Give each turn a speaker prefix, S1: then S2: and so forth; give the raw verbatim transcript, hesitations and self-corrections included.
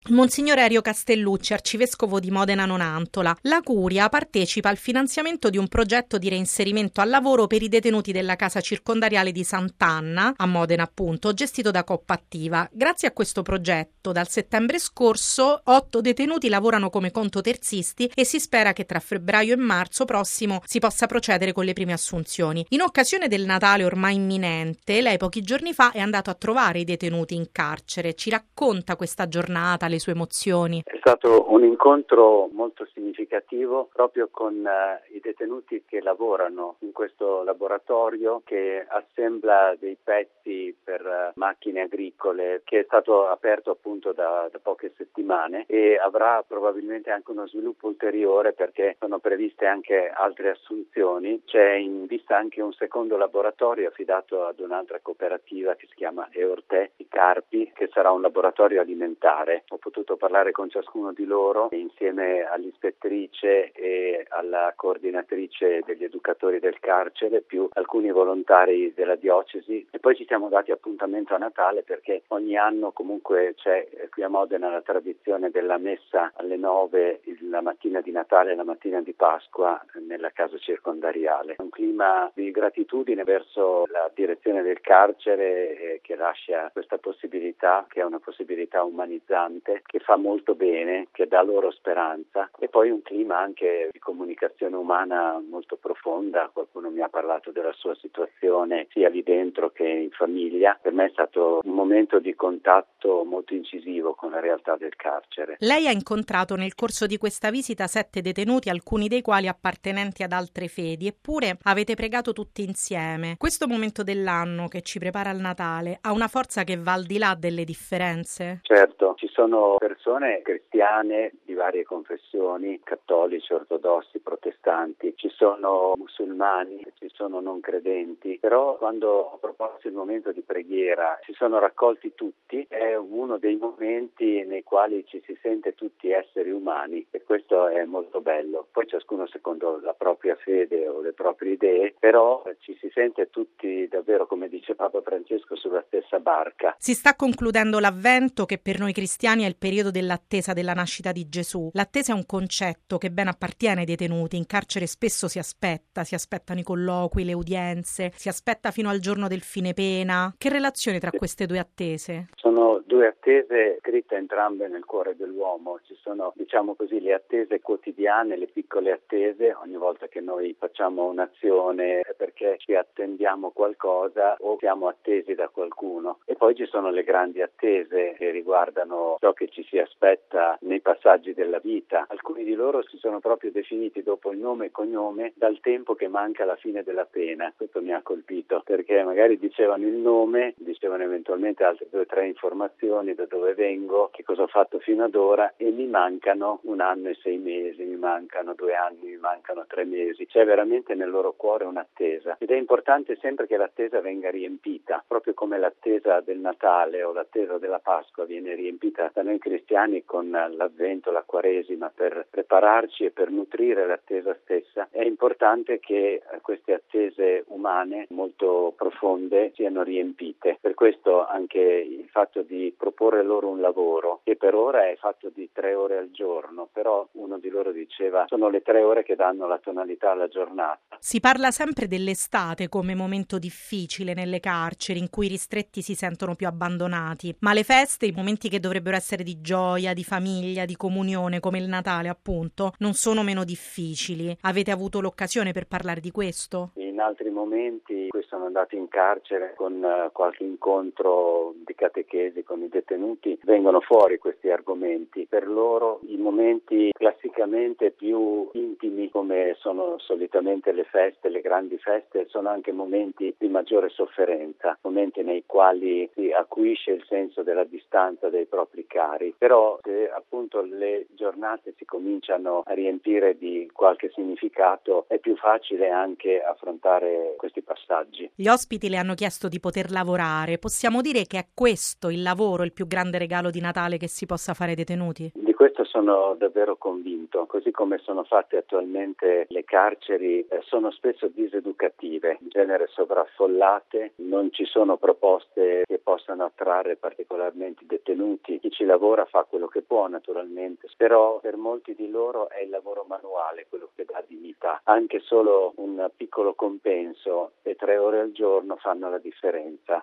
S1: Monsignor Erio Castellucci, arcivescovo di Modena Nonantola, la Curia partecipa al finanziamento di un progetto di reinserimento al lavoro per i detenuti della casa circondariale di Sant'Anna, a Modena appunto, gestito da Coppa Attiva. Grazie a questo progetto, dal settembre scorso, otto detenuti lavorano come contoterzisti e si spera che tra febbraio e marzo prossimo si possa procedere con le prime assunzioni. In occasione del Natale ormai imminente, lei pochi giorni fa è andato a trovare i detenuti in carcere. Ci racconta questa giornata, le sue emozioni?
S2: È stato un incontro molto significativo proprio con uh, i detenuti che lavorano in questo laboratorio che assembla dei pezzi per uh, macchine agricole, che è stato aperto appunto da, da poche settimane e avrà probabilmente anche uno sviluppo ulteriore perché sono previste anche altre assunzioni. C'è in vista anche un secondo laboratorio affidato ad un'altra cooperativa che si chiama Eorte, i Carpi, che sarà un laboratorio alimentare. Ho potuto parlare con ciascuno di loro insieme all'ispettrice e alla coordinatrice degli educatori del carcere, più alcuni volontari della diocesi, e poi ci siamo dati appuntamento a Natale perché ogni anno comunque c'è qui a Modena la tradizione della messa alle nove la mattina di Natale e la mattina di Pasqua nella casa circondariale. Un clima di gratitudine verso la direzione del carcere eh, che lascia questa possibilità, che è una possibilità umanizzante, che fa molto bene, che dà loro speranza, e poi un clima anche di comunicazione umana molto profonda. Qualcuno mi ha parlato della sua situazione sia lì dentro che in famiglia. Per me è stato un momento di contatto molto incisivo con la realtà del carcere.
S1: Lei ha incontrato nel corso di questa visita sette detenuti, alcuni dei quali appartenenti ad altre fedi, eppure avete pregato tutti insieme. Questo momento dell'anno che ci prepara al Natale ha una forza che va al di là delle differenze?
S2: Certo, ci sono persone cristiane di varie confessioni, cattolici, ortodossi, protestanti, ci sono musulmani, ci sono non credenti, però quando ho proposto il momento di preghiera si sono raccolti tutti. È uno dei momenti nei quali ci si sente tutti esseri umani e questo è molto bello. Poi ciascuno secondo la propria fede o le proprie idee, però ci si sente tutti davvero, come dice Papa Francesco, sulla stessa barca.
S1: Si sta concludendo l'Avvento, che per noi cristiani è il periodo dell'attesa della nascita di Gesù. L'attesa è un concetto che ben appartiene ai detenuti. In carcere spesso si aspetta, si aspettano i colloqui, le udienze, si aspetta fino al giorno del fine pena. Che relazione tra queste due attese?
S2: Sono due attese scritte entrambe nel cuore dell'uomo. Ci sono, diciamo così, le attese quotidiane, le piccole attese. Ogni volta che noi facciamo un'azione è perché ci attendiamo qualcosa o siamo attesi da qualcuno. E poi ci sono le grandi attese che riguardano ciò che ci si aspetta nei passaggi della vita. Alcuni di loro si sono proprio definiti dopo il nome e cognome dal tempo che manca alla fine della pena. Questo mi ha colpito perché magari dicevano il nome, dicevano eventualmente altre due o tre informazioni, da dove vengo, che cosa ho fatto fino ad ora, e mi mancano un anno e sei mesi, mi mancano due anni, mi mancano tre mesi. C'è veramente nel loro cuore un'attesa ed è importante sempre che l'attesa venga riempita, proprio come l'attesa del Natale o l'attesa della Pasqua viene riempita da noi cristiani con l'Avvento, la Quaresima, per prepararci e per nutrire l'attesa stessa. È importante che queste attese umane molto profonde siano riempite. Per questo anche il fatto di proporre loro un lavoro, che per ora è fatto di tre ore al giorno, però uno di loro diceva sono le tre ore che danno la tonalità alla giornata.
S1: Si parla sempre dell'estate come momento difficile nelle carceri, in cui i ristretti si sentono più abbandonati, ma le feste, i momenti che dovrebbero essere di gioia, di famiglia, di comunione, come il Natale appunto, non sono meno difficili. Avete avuto l'occasione per parlare di questo?
S2: In altri momenti in cui sono andato in carcere con uh, qualche incontro di catechesi con i detenuti, vengono fuori questi argomenti. Per loro i momenti classicamente più intimi, come sono solitamente le feste, le grandi feste, sono anche momenti di maggiore sofferenza, momenti nei quali si acuisce il senso della distanza dei propri cari. Però se appunto le giornate si cominciano a riempire di qualche significato, è più facile anche affrontare questi passaggi.
S1: Gli ospiti le hanno chiesto di poter lavorare. Possiamo dire che è questo il lavoro, il più grande regalo di Natale che si possa fare ai detenuti?
S2: Di questo sono davvero convinto, così come sono fatte attualmente le carceri, eh, sono spesso diseducative, in genere sovraffollate, non ci sono proposte che possano attrarre particolarmente i detenuti. Chi ci lavora fa quello che può naturalmente, però per molti di loro è il lavoro manuale quello che dà dignità. Anche solo un piccolo compenso e tre ore al giorno fanno la differenza.